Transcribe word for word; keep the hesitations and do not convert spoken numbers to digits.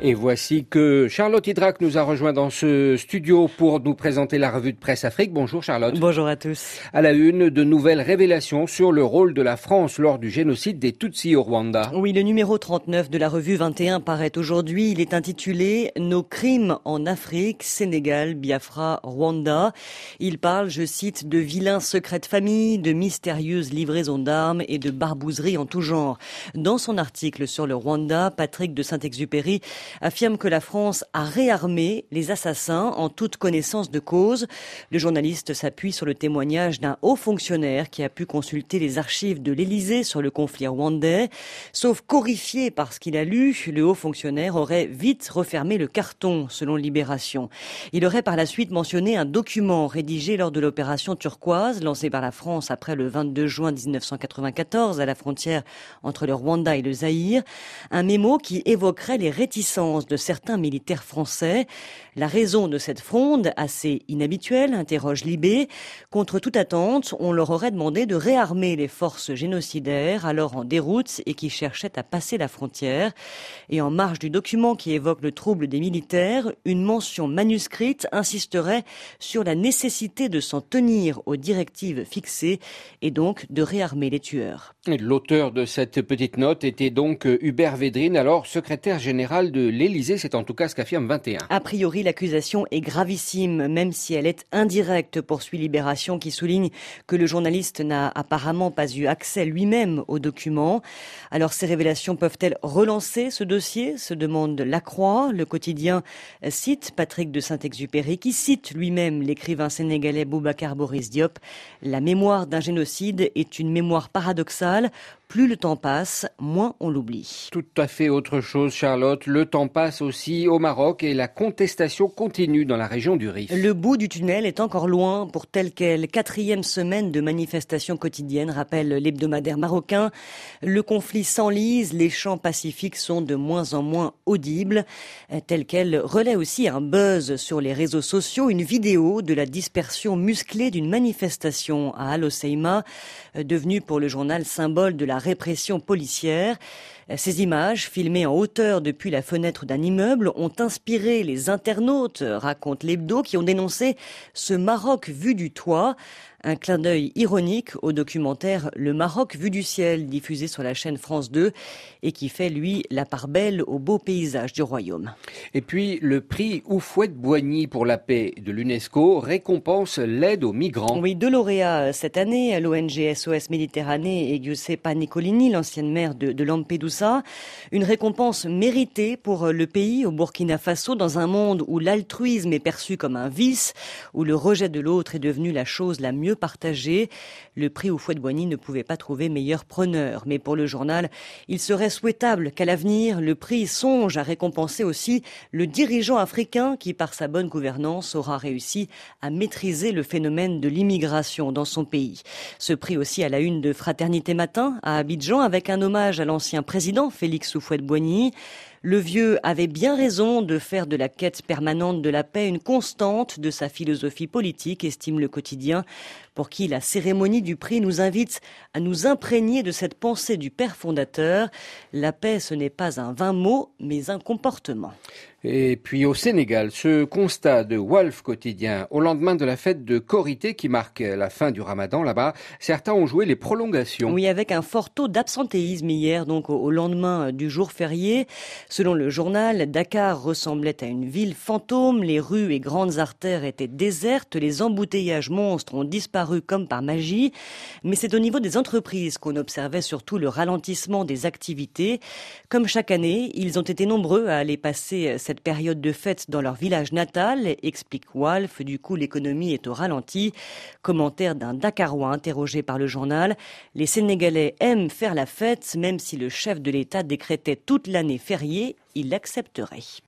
Et voici que Charlotte Hydrac nous a rejoint dans ce studio pour nous présenter la revue de presse Afrique. Bonjour Charlotte. Bonjour à tous. À la une, de nouvelles révélations sur le rôle de la France lors du génocide des Tutsis au Rwanda. Oui, le numéro trente-neuf de la revue vingt et un paraît aujourd'hui. Il est intitulé « Nos crimes en Afrique, Sénégal, Biafra, Rwanda ». Il parle, je cite, de vilains secrets de famille, de mystérieuses livraisons d'armes et de barbouzeries en tout genre. Dans son article sur le Rwanda, Patrick de Saint-Exupéry affirme que la France a réarmé les assassins en toute connaissance de cause. Le journaliste s'appuie sur le témoignage d'un haut fonctionnaire qui a pu consulter les archives de l'Élysée sur le conflit rwandais. Sauf qu'horrifié par ce qu'il a lu, le haut fonctionnaire aurait vite refermé le carton, selon Libération. Il aurait par la suite mentionné un document rédigé lors de l'opération Turquoise, lancée par la France après le vingt-deux juin mille neuf cent quatre-vingt-quatorze à la frontière entre le Rwanda et le Zaïre. Un mémo qui évoquerait les réticences de certains militaires français. La raison de cette fronde, assez inhabituelle, interroge Libé. Contre toute attente, on leur aurait demandé de réarmer les forces génocidaires, alors en déroute et qui cherchaient à passer la frontière. Et en marge du document qui évoque le trouble des militaires, une mention manuscrite insisterait sur la nécessité de s'en tenir aux directives fixées et donc de réarmer les tueurs. L'auteur de cette petite note était donc Hubert Védrine, alors secrétaire général de l'Élysée. C'est en tout cas ce qu'affirme vingt et un. A priori, l'accusation est gravissime, même si elle est indirecte, poursuit Libération, qui souligne que le journaliste n'a apparemment pas eu accès lui-même aux documents. Alors, ces révélations peuvent-elles relancer ce dossier, se demande La Croix. Le quotidien cite Patrick de Saint-Exupéry, qui cite lui-même l'écrivain sénégalais Boubacar Boris Diop. La mémoire d'un génocide est une mémoire paradoxale. Plus le temps passe, moins on l'oublie. Tout à fait autre chose, Charlotte. Le temps passe aussi au Maroc et la contestation continue dans la région du Rif. Le bout du tunnel est encore loin pour telle quelle quatrième semaine de manifestations quotidiennes, rappelle l'hebdomadaire marocain. Le conflit s'enlise, les chants pacifiques sont de moins en moins audibles. Tel quel relaie aussi un buzz sur les réseaux sociaux, une vidéo de la dispersion musclée d'une manifestation à Al Hoceima, devenue pour le journal symbole de la répression policière. Ces images, filmées en hauteur depuis la fenêtre d'un immeuble, ont inspiré les internautes, raconte l'hebdo, qui ont dénoncé ce Maroc vu du toit. Un clin d'œil ironique au documentaire Le Maroc vu du ciel, diffusé sur la chaîne France deux et qui fait, lui, la part belle aux beaux paysages du royaume. Et puis, le prix Houphouët-Boigny pour la paix de l'UNESCO récompense l'aide aux migrants. Oui, deux lauréats cette année, l'O N G S O S Méditerranée et Giuseppa Nicolini, l'ancienne maire de, de Lampedusa. Une récompense méritée pour le pays, au Burkina Faso, dans un monde où l'altruisme est perçu comme un vice, où le rejet de l'autre est devenu la chose la mieux partagé. Le prix Houphouët-Boigny ne pouvait pas trouver meilleur preneur. Mais pour le journal, il serait souhaitable qu'à l'avenir, le prix songe à récompenser aussi le dirigeant africain qui, par sa bonne gouvernance, aura réussi à maîtriser le phénomène de l'immigration dans son pays. Ce prix aussi à la une de Fraternité Matin à Abidjan, avec un hommage à l'ancien président Félix Houphouët-Boigny. Le vieux avait bien raison de faire de la quête permanente de la paix une constante de sa philosophie politique, estime le quotidien, pour qui la cérémonie du prix nous invite à nous imprégner de cette pensée du père fondateur. La paix, ce n'est pas un vain mot, mais un comportement. Et puis au Sénégal, ce constat de Walf Quotidien, au lendemain de la fête de Korité qui marque la fin du Ramadan là-bas, certains ont joué les prolongations. Oui, avec un fort taux d'absentéisme hier, donc au lendemain du jour férié. Selon le journal, Dakar ressemblait à une ville fantôme, les rues et grandes artères étaient désertes, les embouteillages monstres ont disparu comme par magie. Mais c'est au niveau des entreprises qu'on observait surtout le ralentissement des activités. Comme chaque année, ils ont été nombreux à aller passer cette période de fête dans leur village natal, explique Walf. Du coup, l'économie est au ralenti. Commentaire d'un Dakarois interrogé par le journal. Les Sénégalais aiment faire la fête, même si le chef de l'État décrétait toute l'année fériée, il l'accepterait.